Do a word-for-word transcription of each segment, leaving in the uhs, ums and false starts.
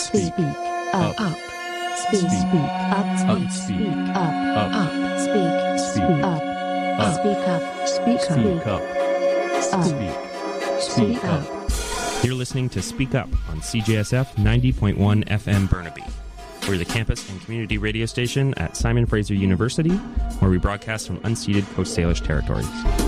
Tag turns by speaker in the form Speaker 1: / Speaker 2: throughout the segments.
Speaker 1: Speak. Up. Up. Speak. Speak. Up. Speak. Speak. Up. Up. Up. Speak. Speak. Up. Up. Speak up. Speak up. Speak up. Speak. Speak up.
Speaker 2: You're listening to Speak Up on C J S F ninety point one F M Burnaby. We're the campus and community radio station at Simon Fraser University, where we broadcast from unceded Coast Salish territories.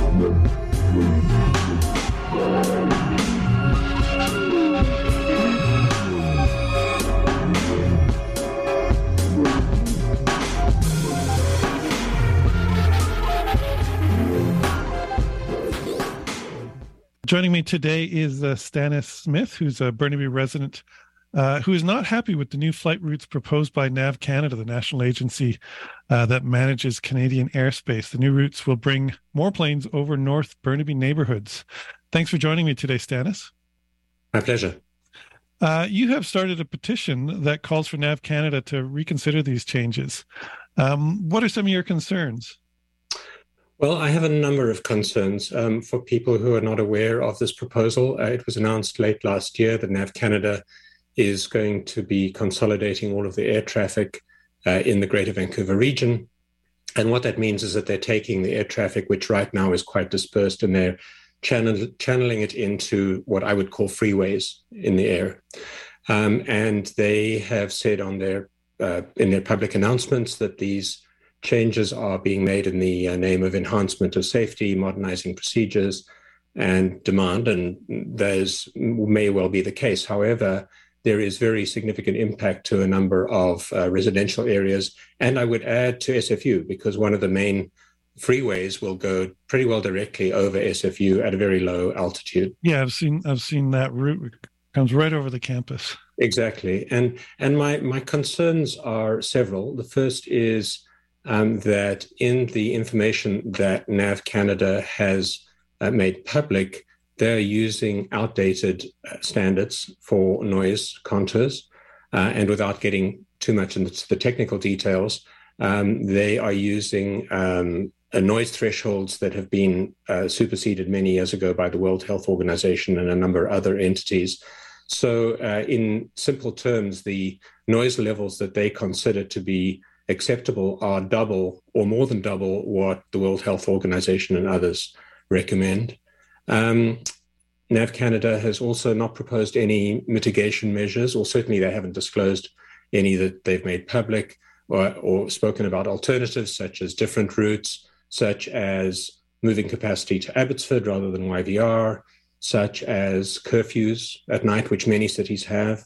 Speaker 3: Joining me today is uh, Stannis Smith, who's a Burnaby resident, uh, who is not happy with the new flight routes proposed by NAV Canada, the national agency uh, that manages Canadian airspace. The new routes will bring more planes over North Burnaby neighborhoods. Thanks for joining me today, Stannis.
Speaker 4: My pleasure.
Speaker 3: Uh, you have started a petition that calls for NAV Canada to reconsider these changes. Um, what are some of your concerns?
Speaker 4: Well, I have a number of concerns. Um, for people who are not aware of this proposal, uh, it was announced late last year that NAV Canada is going to be consolidating all of the air traffic uh, in the Greater Vancouver region. And what that means is that they're taking the air traffic, which right now is quite dispersed, and they're channel- channeling it into what I would call freeways in the air. Um, and they have said on their uh, in their public announcements that these changes are being made in the uh, name of enhancement of safety, modernizing procedures, and demand, and those may well be the case. However, there is very significant impact to a number of uh, residential areas, and I would add to S F U, because one of the main freeways will go pretty well directly over S F U at a very low altitude.
Speaker 3: Yeah, I've seen I've seen that route. It comes right over the campus. Exactly,
Speaker 4: and and my my concerns are several. The first is Um, that in the information that NAV Canada has uh, made public, they're using outdated uh, standards for noise contours. Uh, and without getting too much into the technical details, um, they are using um, uh, noise thresholds that have been uh, superseded many years ago by the World Health Organization and a number of other entities. So uh, in simple terms, the noise levels that they consider to be acceptable are double or more than double what the World Health Organization and others recommend. Um, NAV Canada has also not proposed any mitigation measures, or certainly they haven't disclosed any that they've made public, or, or spoken about alternatives such as different routes, such as moving capacity to Abbotsford rather than Y V R, such as curfews at night, which many cities have.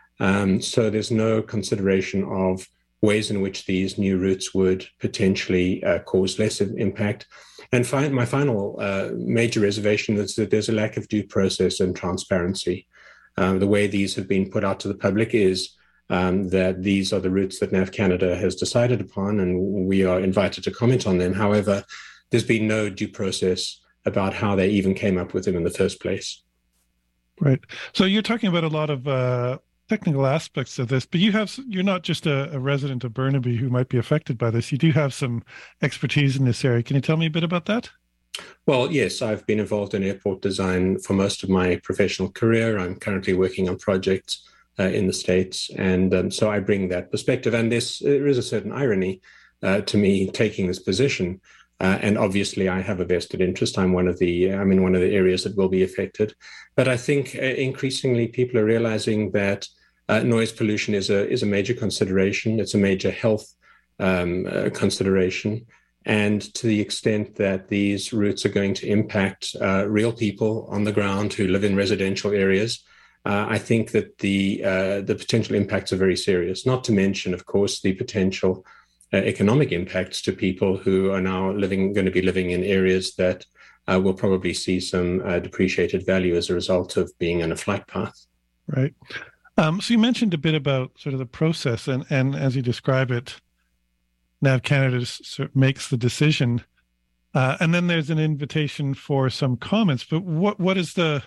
Speaker 4: Um, so there's no consideration of ways in which these new routes would potentially uh, cause less impact. And fi- my final uh, major reservation is that there's a lack of due process and transparency. Uh, the way these have been put out to the public is um, that these are the routes that NAV Canada has decided upon, and we are invited to comment on them. However, there's been no due process about how they even came up with them in the first place.
Speaker 3: Right. So you're talking about a lot of uh... technical aspects of this, but you have you're not just a, a resident of Burnaby who might be affected by this. You do have some expertise in this area. Can you tell me a bit about that?
Speaker 4: Well, yes, I've been involved in airport design for most of my professional career. I'm currently working on projects uh, in the States, and um, so I bring that perspective. And this, there is a certain irony uh, to me taking this position. Uh, and obviously, I have a vested interest. I'm one of the I'm in one of the areas that will be affected. But I think uh, increasingly people are realizing that Uh, noise pollution is a is a major consideration. It's a major health um, uh, consideration. And to the extent that these routes are going to impact uh, real people on the ground who live in residential areas, uh, I think that the uh, the potential impacts are very serious. Not to mention, of course, the potential uh, economic impacts to people who are now living going to be living in areas that uh, will probably see some uh, depreciated value as a result of being in a flight path.
Speaker 3: Right. Um, so you mentioned a bit about sort of the process, and, and as you describe it, NAV Canada sort of makes the decision, uh, and then there's an invitation for some comments. But what what is the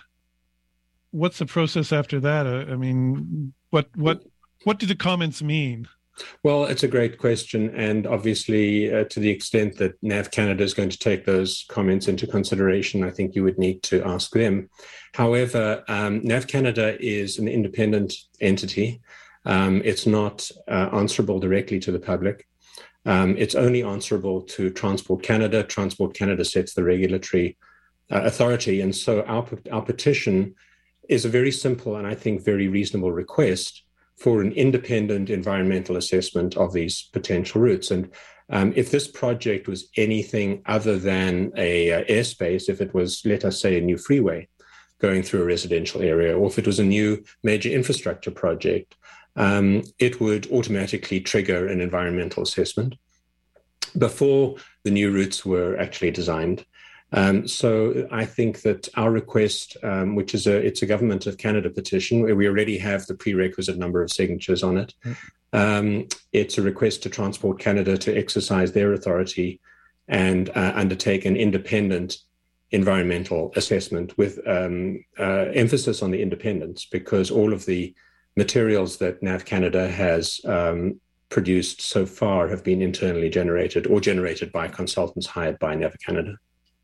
Speaker 3: what's the process after that? Uh, I mean, what what what do the comments mean?
Speaker 4: Well, it's a great question. And obviously, uh, to the extent that NAV Canada is going to take those comments into consideration, I think you would need to ask them. However, um, NAV Canada is an independent entity. Um, it's not uh, answerable directly to the public. Um, it's only answerable to Transport Canada. Transport Canada sets the regulatory uh, authority. And so our, our petition is a very simple and I think very reasonable request for an independent environmental assessment of these potential routes. And um, if this project was anything other than a uh, airspace, if it was, let us say, a new freeway going through a residential area, or if it was a new major infrastructure project, um, it would automatically trigger an environmental assessment before the new routes were actually designed. Um, so I think that our request, um, which is a it's a Government of Canada petition, where we already have the prerequisite number of signatures on it. Um, it's a request to Transport Canada to exercise their authority and uh, undertake an independent environmental assessment with um, uh, emphasis on the independence, because all of the materials that Nav Canada has um, produced so far have been internally generated or generated by consultants hired by Nav Canada.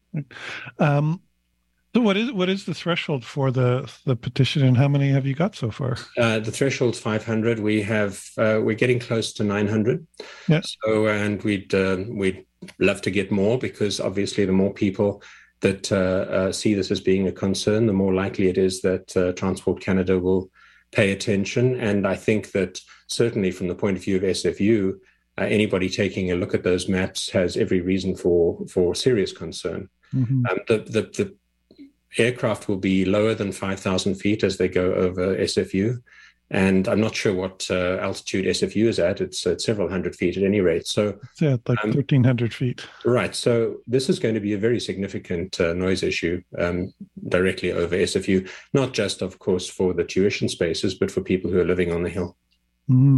Speaker 3: Um, so what is what is the threshold for the the petition, and how many have you got so far?
Speaker 4: Uh, the threshold's five hundred. We have uh, we're getting close to nine hundred.
Speaker 3: Yeah.
Speaker 4: So and we'd uh, we'd love to get more, because obviously the more people that uh, uh, see this as being a concern, the more likely it is that uh, Transport Canada will pay attention. And I think that certainly from the point of view of S F U, uh, anybody taking a look at those maps has every reason for for serious concern.
Speaker 3: Mm-hmm.
Speaker 4: Um, the, the, the aircraft will be lower than five thousand feet as they go over S F U. And I'm not sure what uh, altitude S F U is at. It's at several hundred feet at any rate. So
Speaker 3: yeah, like um, thirteen hundred feet.
Speaker 4: Right. So this is going to be a very significant uh, noise issue um, directly over S F U, not just, of course, for the tuition spaces, but for people who are living on the hill.
Speaker 3: Mm-hmm.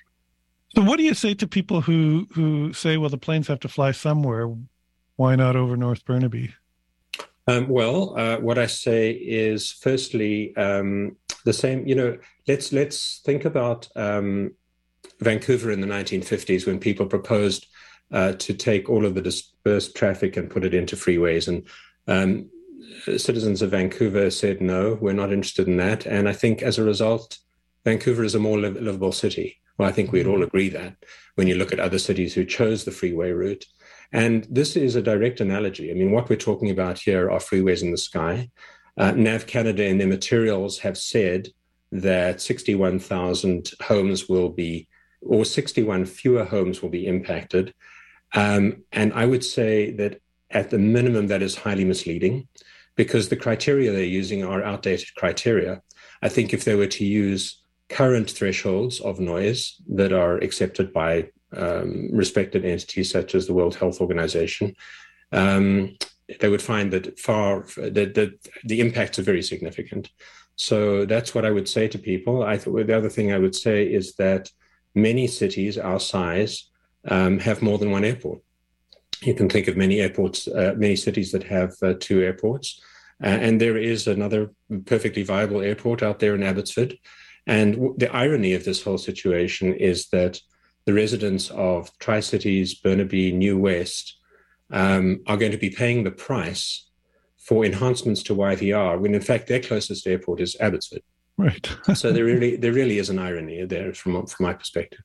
Speaker 3: So what do you say to people who, who say, well, the planes have to fly somewhere? Why not over North Burnaby?
Speaker 4: Um, well, uh, what I say is, firstly, um, the same, you know, let's let's think about um, Vancouver in the nineteen fifties, when people proposed uh, to take all of the dispersed traffic and put it into freeways. And um, citizens of Vancouver said, no, we're not interested in that. And I think as a result, Vancouver is a more liv- livable city. Well, I think we'd all agree that when you look at other cities who chose the freeway route. And this is a direct analogy. I mean, what we're talking about here are freeways in the sky. Uh, Nav Canada in their materials have said that sixty-one thousand homes will be, or sixty-one fewer homes will be impacted. Um, and I would say that at the minimum, that is highly misleading, because the criteria they're using are outdated criteria. I think if they were to use current thresholds of noise that are accepted by um, respected entities such as the World Health Organization, um, they would find that far that, that the impacts are very significant. So that's what I would say to people. I th- the other thing I would say is that many cities our size um, have more than one airport. You can think of many airports, uh, many cities that have uh, two airports. Uh, and there is another perfectly viable airport out there in Abbotsford. And w- the irony of this whole situation is that the residents of Tri-Cities, Burnaby, New West um, are going to be paying the price for enhancements to Y V R, when in fact their closest airport is Abbotsford.
Speaker 3: Right.
Speaker 4: So there really there really is an irony there from from my perspective.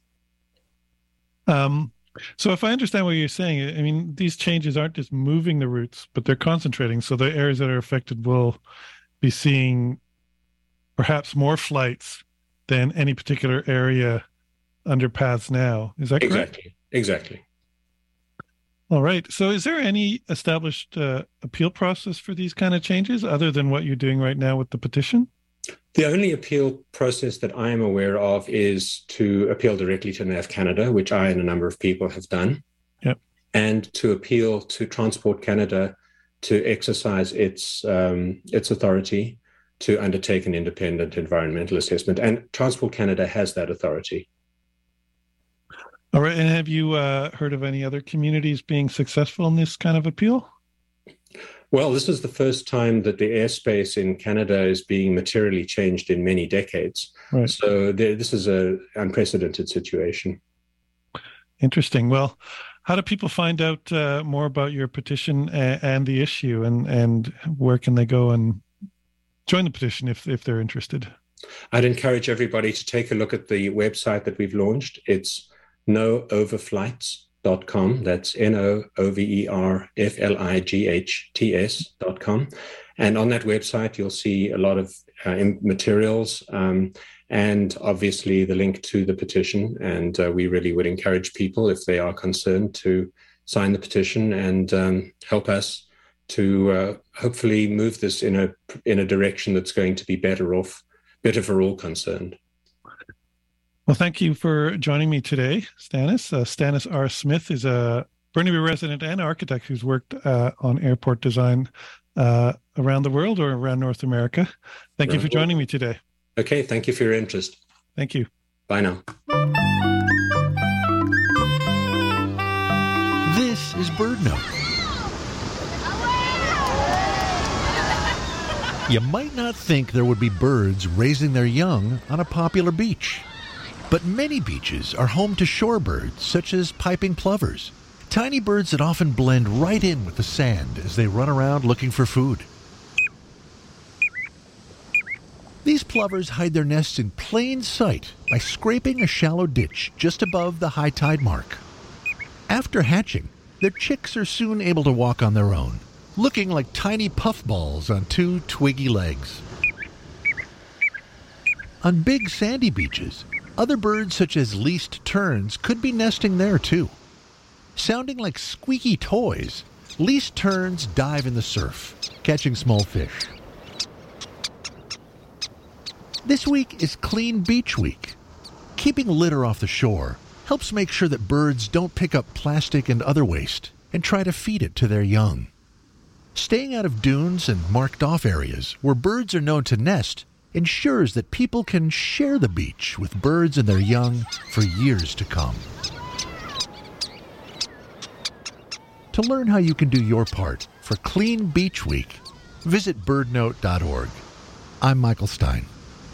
Speaker 3: Um, so if I understand what you're saying, I mean, these changes aren't just moving the routes, but they're concentrating. So the areas that are affected will be seeing perhaps more flights than any particular area under paths now. Is that correct?
Speaker 4: Exactly. Exactly.
Speaker 3: All right. So is there any established uh, appeal process for these kind of changes other than what you're doing right now with the petition?
Speaker 4: The only appeal process that I am aware of is to appeal directly to Nav Canada, which I and a number of people have done.
Speaker 3: Yep. And
Speaker 4: to appeal to Transport Canada to exercise its um, its authority to undertake an independent environmental assessment. And Transport Canada has that authority.
Speaker 3: All right. And have you uh, heard of any other communities being successful in this kind of appeal?
Speaker 4: Well, this is the first time that the airspace in Canada is being materially changed in many decades.
Speaker 3: Right.
Speaker 4: So there, this is an unprecedented situation.
Speaker 3: Interesting. Well, how do people find out uh, more about your petition and, and the issue, and, and where can they go and join the petition if if they're interested?
Speaker 4: I'd encourage everybody to take a look at the website that we've launched. It's no overflights dot com. That's N O O V E R F L I G H T S dot com. And on that website, you'll see a lot of uh, materials um, and obviously the link to the petition. And uh, we really would encourage people, if they are concerned, to sign the petition and um, help us to uh, hopefully move this in a in a direction that's going to be better off, better for all concerned.
Speaker 3: Well, thank you for joining me today, Stanis. Uh, Stanis R. Smith is a Burnaby resident and architect who's worked uh, on airport design uh, around the world or around North America. Thank around you for joining me today.
Speaker 4: Okay, thank you for your interest.
Speaker 3: Thank you.
Speaker 4: Bye now.
Speaker 5: This is BirdNote. You might not think there would be birds raising their young on a popular beach. But many beaches are home to shorebirds, such as piping plovers, tiny birds that often blend right in with the sand as they run around looking for food. These plovers hide their nests in plain sight by scraping a shallow ditch just above the high tide mark. After hatching, their chicks are soon able to walk on their own, looking like tiny puffballs on two twiggy legs. On big sandy beaches, other birds such as least terns could be nesting there too. Sounding like squeaky toys, least terns dive in the surf, catching small fish. This week is Clean Beach Week. Keeping litter off the shore helps make sure that birds don't pick up plastic and other waste and try to feed it to their young. Staying out of dunes and marked-off areas where birds are known to nest ensures that people can share the beach with birds and their young for years to come. To learn how you can do your part for Clean Beach Week, visit bird note dot org. I'm Michael Stein.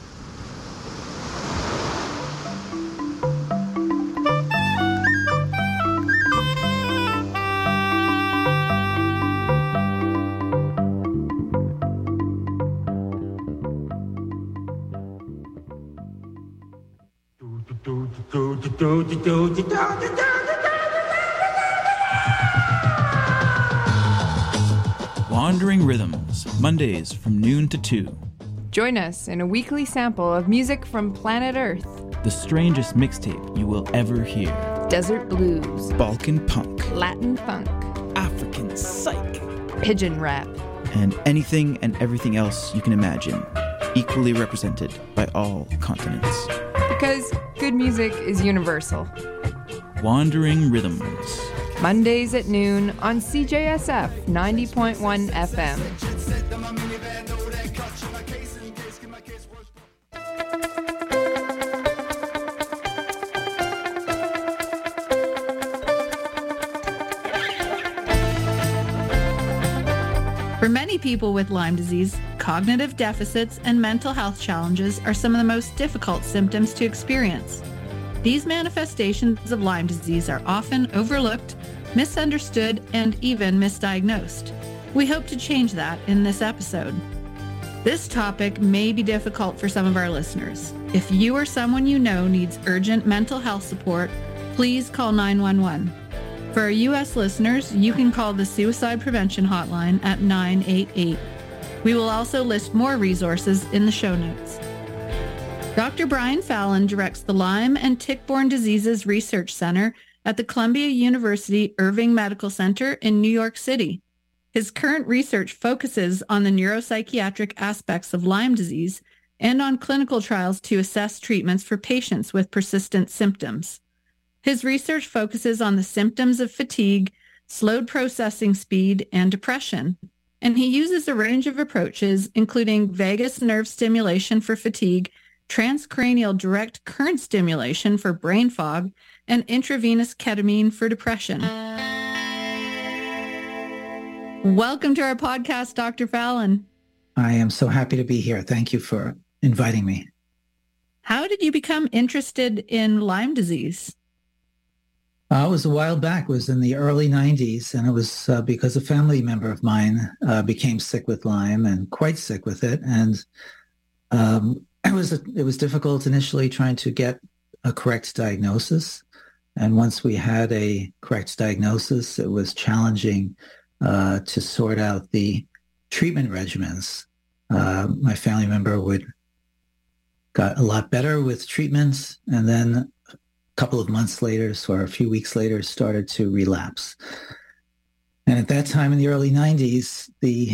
Speaker 6: Wandering Rhythms, Mondays from noon to two.
Speaker 7: Join us in a weekly sample of music from planet Earth.
Speaker 6: The strangest mixtape you will ever hear.
Speaker 7: Desert blues,
Speaker 6: Balkan punk,
Speaker 7: Latin funk,
Speaker 6: African psych,
Speaker 7: pigeon rap,
Speaker 6: and anything and everything else you can imagine, equally represented by all continents.
Speaker 7: Because good music is universal.
Speaker 6: Wandering Rhythms.
Speaker 7: Mondays at noon on C J S F ninety point one F M.
Speaker 8: For many people with Lyme disease, cognitive deficits and mental health challenges are some of the most difficult symptoms to experience. These manifestations of Lyme disease are often overlooked, misunderstood, and even misdiagnosed. We hope to change that in this episode. This topic may be difficult for some of our listeners. If you or someone you know needs urgent mental health support, please call nine one one. For our U S listeners, you can call the Suicide Prevention Hotline at nine eight eight. We will also list more resources in the show notes. Doctor Brian Fallon directs the Lyme and Tick-Borne Diseases Research Center at the Columbia University Irving Medical Center in New York City. His current research focuses on the neuropsychiatric aspects of Lyme disease and on clinical trials to assess treatments for patients with persistent symptoms. His research focuses on the symptoms of fatigue, slowed processing speed, and depression. And he uses a range of approaches, including vagus nerve stimulation for fatigue, transcranial direct current stimulation for brain fog, and intravenous ketamine for depression. Welcome to our podcast, Doctor Fallon.
Speaker 9: I am so happy to be here. Thank you for inviting me.
Speaker 8: How did you become interested in Lyme disease?
Speaker 9: Uh, it was a while back. It was in the early nineties, and it was uh, because a family member of mine uh, became sick with Lyme and quite sick with it. And um, it was a, it was difficult initially trying to get a correct diagnosis. And once we had a correct diagnosis, it was challenging uh, to sort out the treatment regimens. Uh, my family member would got a lot better with treatments, and then a couple of months later, or a few weeks later, started to relapse. And at that time in the early nineties, the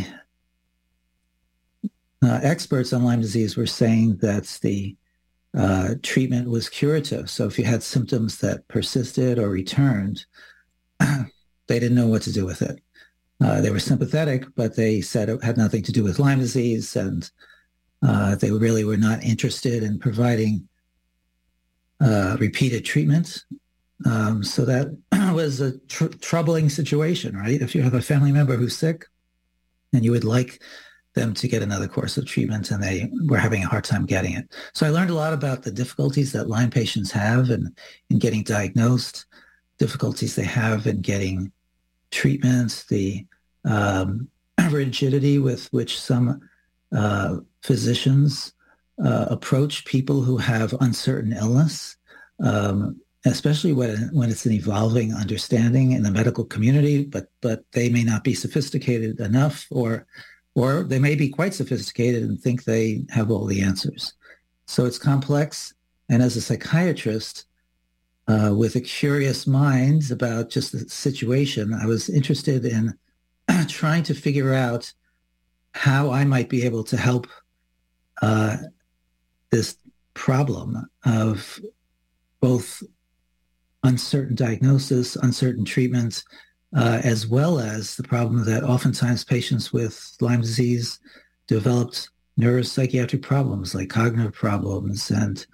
Speaker 9: uh, experts on Lyme disease were saying that the Uh, treatment was curative. So if you had symptoms that persisted or returned, they didn't know what to do with it. Uh, they were sympathetic, but they said it had nothing to do with Lyme disease, and uh, they really were not interested in providing uh, repeated treatment. Um, so that was a tr- troubling situation, right? If you have a family member who's sick and you would like them to get another course of treatment, and they were having a hard time getting it. So I learned a lot about the difficulties that Lyme patients have in, in getting diagnosed, difficulties they have in getting treatments, the um, rigidity with which some uh, physicians uh, approach people who have uncertain illness, um, especially when, when it's an evolving understanding in the medical community, but but they may not be sophisticated enough, or Or they may be quite sophisticated and think they have all the answers. So it's complex. And as a psychiatrist uh, with a curious mind about just the situation, I was interested in trying to figure out how I might be able to help uh, this problem of both uncertain diagnosis, uncertain treatments, Uh, as well as the problem that oftentimes patients with Lyme disease developed neuropsychiatric problems like cognitive problems and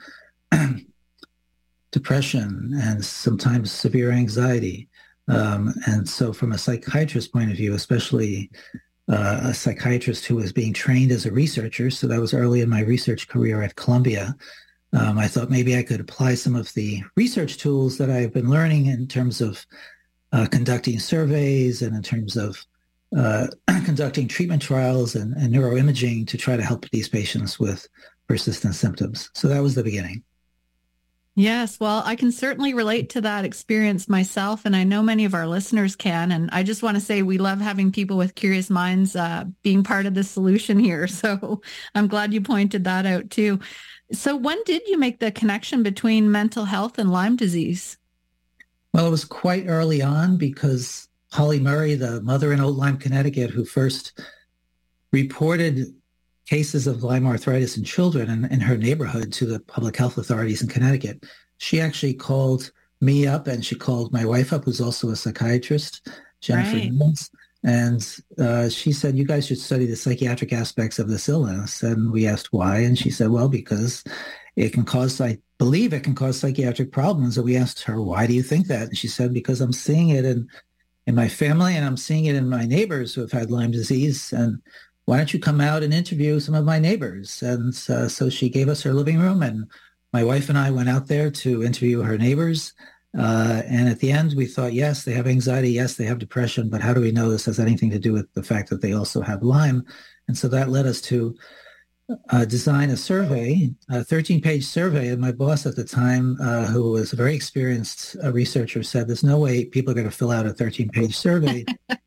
Speaker 9: depression and sometimes severe anxiety. Um, and so from a psychiatrist's point of view, especially uh, a psychiatrist who was being trained as a researcher, so that was early in my research career at Columbia, um, I thought maybe I could apply some of the research tools that I've been learning in terms of Uh, conducting surveys and in terms of uh, conducting treatment trials and, and neuroimaging to try to help these patients with persistent symptoms. So that was the beginning.
Speaker 8: Yes, well, I can certainly relate to that experience myself, and I know many of our listeners can. And I just want to say we love having people with curious minds uh, being part of the solution here. So I'm glad you pointed that out too. So when did you make the connection between mental health and Lyme disease?
Speaker 9: Well, it was quite early on because Holly Murray, the mother in Old Lyme, Connecticut, who first reported cases of Lyme arthritis in children in, in her neighborhood to the public health authorities in Connecticut, she actually called me up, and she called my wife up, who's also a psychiatrist, Jennifer
Speaker 8: Right.
Speaker 9: Nichols, and uh, she said, you guys should study the psychiatric aspects of this illness. And we asked why, and she said, well, because it can cause, I believe it can cause psychiatric problems. And we asked her, why do you think that? And she said, because I'm seeing it in, in my family, and I'm seeing it in my neighbors who have had Lyme disease. And why don't you come out and interview some of my neighbors? And uh, so she gave us her living room, and my wife and I went out there to interview her neighbors. Uh, and at the end, we thought, yes, they have anxiety. Yes, they have depression. But how do we know this has anything to do with the fact that they also have Lyme? And so that led us to uh, design a survey, a thirteen-page survey. And my boss at the time, uh, who was a very experienced uh, researcher, said, there's no way people are going to fill out a thirteen-page survey.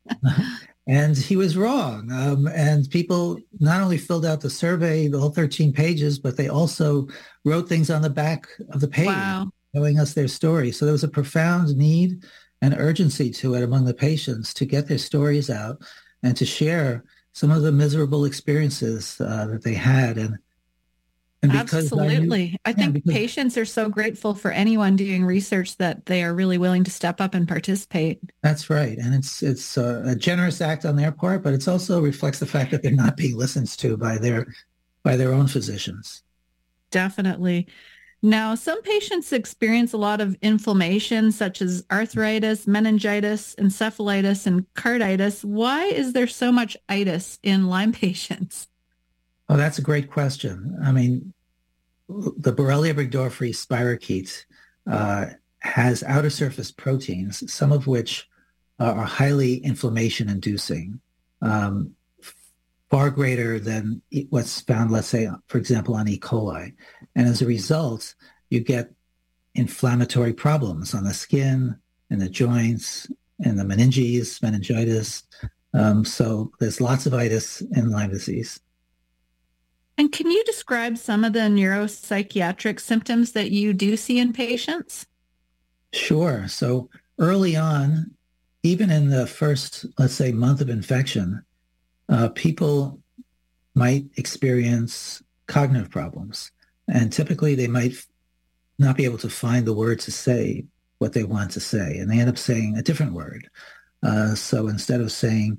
Speaker 9: And he was wrong. Um, and people not only filled out the survey, the whole thirteen pages, but they also wrote things on the back of the page.
Speaker 8: Wow.
Speaker 9: Telling us their story. So there was a profound need and urgency to it among the patients to get their stories out and to share some of the miserable experiences uh, that they had. And, and because
Speaker 8: Absolutely. I, knew,
Speaker 9: I
Speaker 8: think
Speaker 9: yeah, because,
Speaker 8: patients are so grateful for anyone doing research that they are really willing to step up and participate.
Speaker 9: That's right. And it's it's a, a generous act on their part, but it also reflects the fact that they're not being listened to by their by their own physicians.
Speaker 8: Definitely. Now, some patients experience a lot of inflammation, such as arthritis, meningitis, encephalitis, and carditis. Why is there so much itis in Lyme patients?
Speaker 9: Oh, that's a great question. I mean, the Borrelia burgdorferi spirochete uh, has outer surface proteins, some of which uh, are highly inflammation-inducing. Um, far greater than what's found, let's say, for example, on E. coli. And as a result, you get inflammatory problems on the skin and the joints and the meninges, meningitis. Um, so there's lots of itis in Lyme disease.
Speaker 8: And can you describe some of the neuropsychiatric symptoms that you do see in patients?
Speaker 9: Sure. So early on, even in the first, let's say, month of infection, uh, people might experience cognitive problems. And typically they might not be able to find the word to say what they want to say. And they end up saying a different word. Uh, so instead of saying,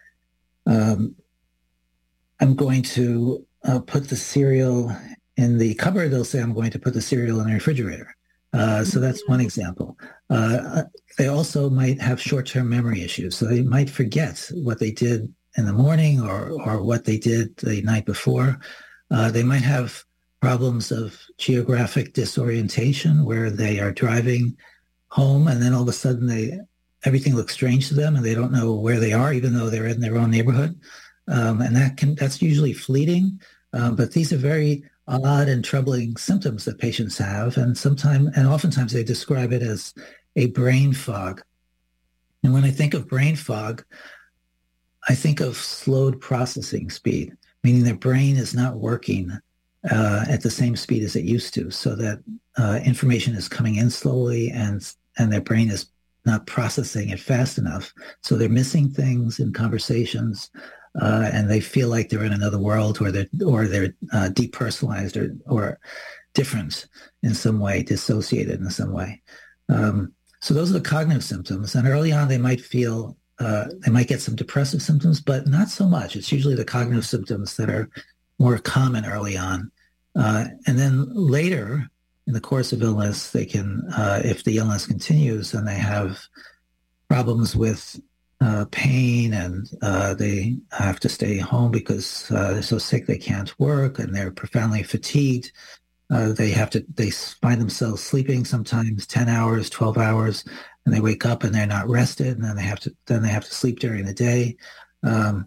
Speaker 9: um, I'm going to uh, put the cereal in the cupboard, they'll say, I'm going to put the cereal in the refrigerator. Uh, so that's one example. Uh, they also might have short-term memory issues. So they might forget what they did in the morning or, or what they did the night before. Uh, they might have problems of geographic disorientation where they are driving home and then all of a sudden they everything looks strange to them and they don't know where they are, even though they're in their own neighborhood. Um, and that can that's usually fleeting. Um, but these are very odd and troubling symptoms that patients have. And sometimes, and oftentimes they describe it as a brain fog. And when I think of brain fog, I think of slowed processing speed, meaning their brain is not working uh, at the same speed as it used to, so that uh, information is coming in slowly and and their brain is not processing it fast enough. So they're missing things in conversations, uh, and they feel like they're in another world, or they're or they're uh, depersonalized or or different in some way, dissociated in some way. Um, so those are the cognitive symptoms. And early on, they might feel uh, they might get some depressive symptoms, but not so much. It's usually the cognitive symptoms that are more common early on, uh, and then later, in the course of illness, they can, uh, if the illness continues and they have problems with uh, pain and uh, they have to stay home because uh, they're so sick they can't work and they're profoundly fatigued, uh, they have to, they find themselves sleeping sometimes ten hours, twelve hours, and they wake up and they're not rested, and then they have to, then they have to sleep during the day. Um,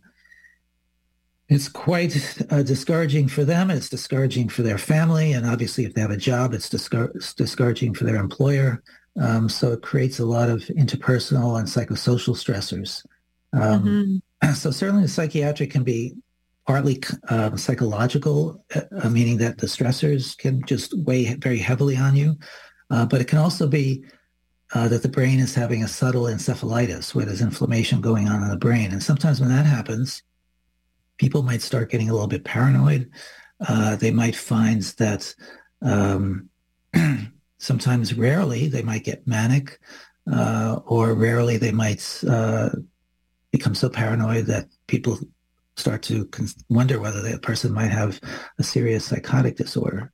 Speaker 9: It's quite uh, discouraging for them. It's discouraging for their family. And obviously, if they have a job, it's, discour- it's discouraging for their employer. Um, so it creates a lot of interpersonal and psychosocial stressors. Um, mm-hmm. So certainly the psychiatric can be partly uh, psychological, uh, meaning that the stressors can just weigh very heavily on you. Uh, but it can also be uh, that the brain is having a subtle encephalitis where there's inflammation going on in the brain. And sometimes when that happens, people might start getting a little bit paranoid. Uh, they might find that um, sometimes, rarely, they might get manic, uh, or rarely they might uh, become so paranoid that people start to con- wonder whether that person might have a serious psychotic disorder.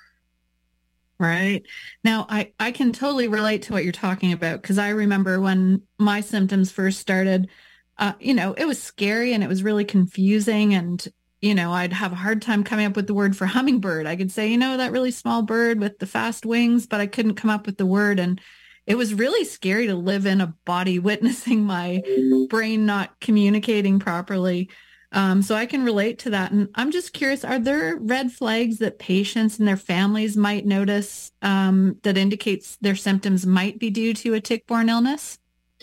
Speaker 8: Right. Now, I, I can totally relate to what you're talking about, because I remember when my symptoms first started, Uh, you know, it was scary and it was really confusing. And, you know, I'd have a hard time coming up with the word for hummingbird. I could say, you know, that really small bird with the fast wings, but I couldn't come up with the word. And it was really scary to live in a body witnessing my brain not communicating properly. Um, so I can relate to that. And I'm just curious, are there red flags that patients and their families might notice um, that indicates their symptoms might be due to a tick-borne illness?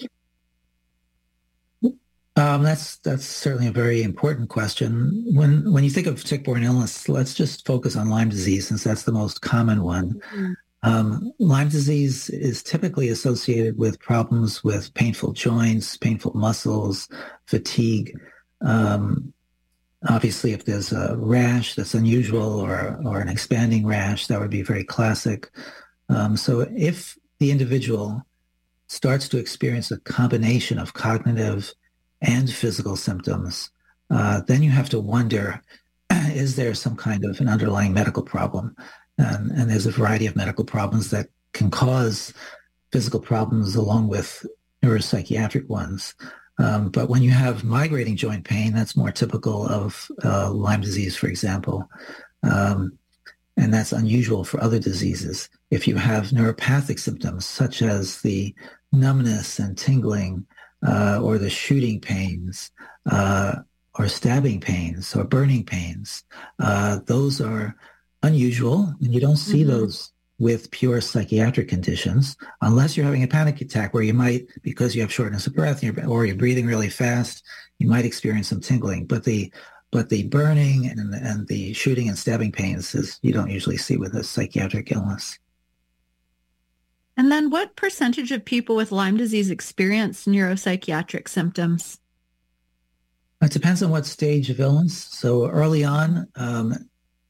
Speaker 9: Um, that's that's certainly a very important question. When when you think of tick-borne illness, let's just focus on Lyme disease, since that's the most common one. Mm-hmm. Um, Lyme disease is typically associated with problems with painful joints, painful muscles, fatigue. Um, obviously, if there's a rash that's unusual or or an expanding rash, that would be very classic. Um, so if the individual starts to experience a combination of cognitive and physical symptoms, uh, then you have to wonder, is there some kind of an underlying medical problem? Um, and there's a variety of medical problems that can cause physical problems along with neuropsychiatric ones. Um, but when you have migrating joint pain, that's more typical of uh, Lyme disease, for example. Um, and that's unusual for other diseases. If you have neuropathic symptoms, such as the numbness and tingling, Uh, or the shooting pains, uh, or stabbing pains or burning pains. Uh, those are unusual, and you don't see mm-hmm. those with pure psychiatric conditions, unless you're having a panic attack where you might, because you have shortness of breath or you're breathing really fast, you might experience some tingling. But the but the burning and, and the shooting and stabbing pains is you don't usually see with a psychiatric illness.
Speaker 8: And then what percentage of people with Lyme disease experience neuropsychiatric symptoms?
Speaker 9: It depends on what stage of illness. So early on, um,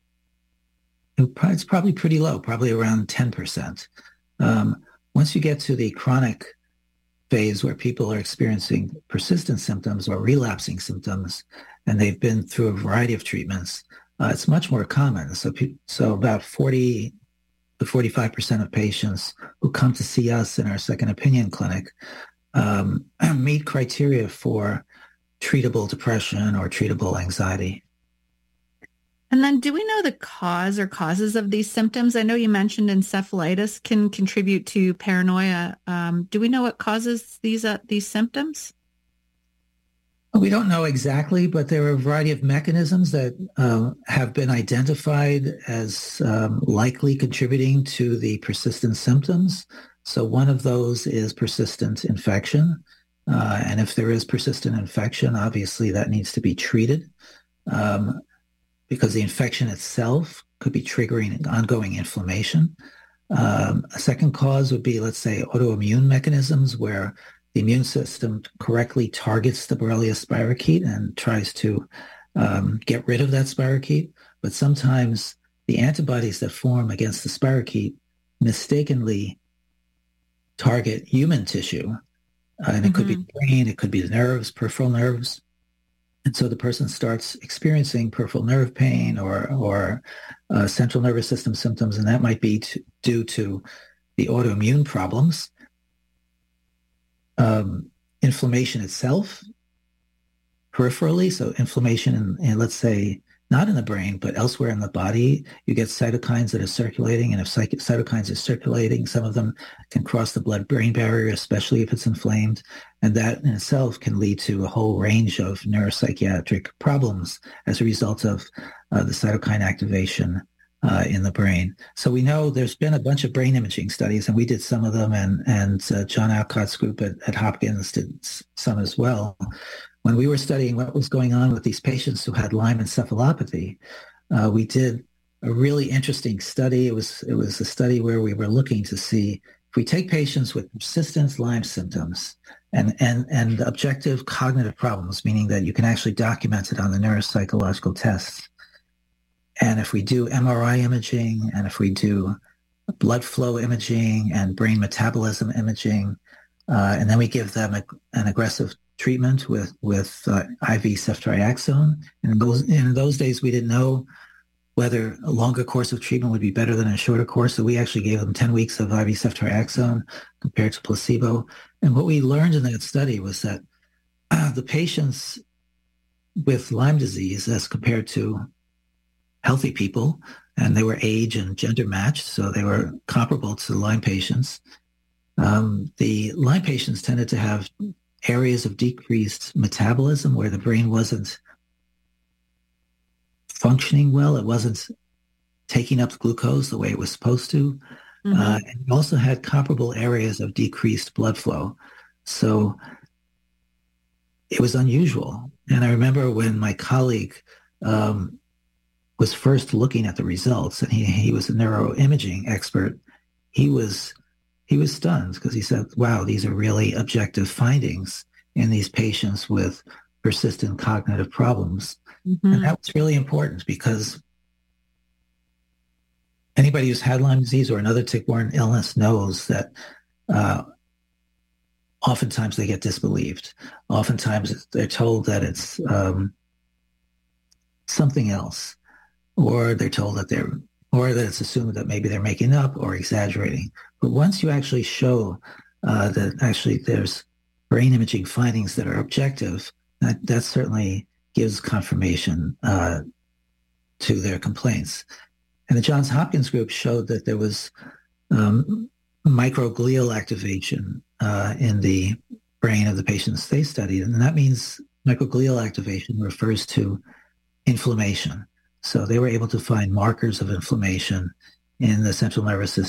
Speaker 9: it's probably pretty low, probably around ten percent. Um, once you get to the chronic phase where people are experiencing persistent symptoms or relapsing symptoms, and they've been through a variety of treatments, uh, it's much more common. So, so about forty to forty-five percent of patients who come to see us in our second opinion clinic um, meet criteria for treatable depression or treatable anxiety.
Speaker 8: And then do we know the cause or causes of these symptoms? I know you mentioned encephalitis can contribute to paranoia. Um, do we know what causes these uh, these symptoms?
Speaker 9: We don't know exactly, but there are a variety of mechanisms that uh, have been identified as um, likely contributing to the persistent symptoms. So one of those is persistent infection. Uh, and if there is persistent infection, obviously that needs to be treated. Um, because the infection itself could be triggering ongoing inflammation. Um, a second cause would be, let's say, autoimmune mechanisms where the immune system correctly targets the Borrelia spirochete and tries to um, get rid of that spirochete. But sometimes the antibodies that form against the spirochete mistakenly target human tissue. Uh, and it mm-hmm. could be the brain, it could be the nerves, peripheral nerves. And so the person starts experiencing peripheral nerve pain or or uh, central nervous system symptoms, and that might be to, due to the autoimmune problems. Um, inflammation itself, peripherally, so inflammation in, in, let's say, not in the brain, but elsewhere in the body, you get cytokines that are circulating, and if cyt- cytokines are circulating, some of them can cross the blood-brain barrier, especially if it's inflamed, and that in itself can lead to a whole range of neuropsychiatric problems as a result of uh, the cytokine activation uh, in the brain. So we know there's been a bunch of brain imaging studies, and we did some of them, and, and uh, John Alcott's group at, at Hopkins did some as well. When we were studying what was going on with these patients who had Lyme encephalopathy, uh, we did a really interesting study. It was it was a study where we were looking to see if we take patients with persistent Lyme symptoms and, and, and objective cognitive problems, meaning that you can actually document it on the neuropsychological tests. And if we do M R I imaging, and if we do blood flow imaging and brain metabolism imaging, uh, and then we give them a, an aggressive treatment with with uh, I V ceftriaxone. And in those, in those days, we didn't know whether a longer course of treatment would be better than a shorter course. So we actually gave them ten weeks of I V ceftriaxone compared to placebo. And what we learned in that study was that uh, the patients with Lyme disease, as compared to healthy people, and they were age and gender matched, so they were comparable to Lyme patients. Um, the Lyme patients tended to have areas of decreased metabolism where the brain wasn't functioning well. It wasn't taking up glucose the way it was supposed to. Mm-hmm. Uh, and it also had comparable areas of decreased blood flow. So it was unusual. And I remember when my colleague um, was first looking at the results, and he, he was a neuroimaging expert, he was He was stunned because he said, wow, these are really objective findings in these patients with persistent cognitive problems. Mm-hmm. And that was really important because anybody who's had Lyme disease or another tick-borne illness knows that uh, oftentimes they get disbelieved. Oftentimes they're told that it's um, something else, or they're told that they're or that it's assumed that maybe they're making up or exaggerating. But once you actually show uh, that actually there's brain imaging findings that are objective, that, that certainly gives confirmation uh, to their complaints. And the Johns Hopkins group showed that there was um, microglial activation uh, in the brain of the patients they studied. And that means microglial activation refers to inflammation. So they were able to find markers of inflammation in the central nervous system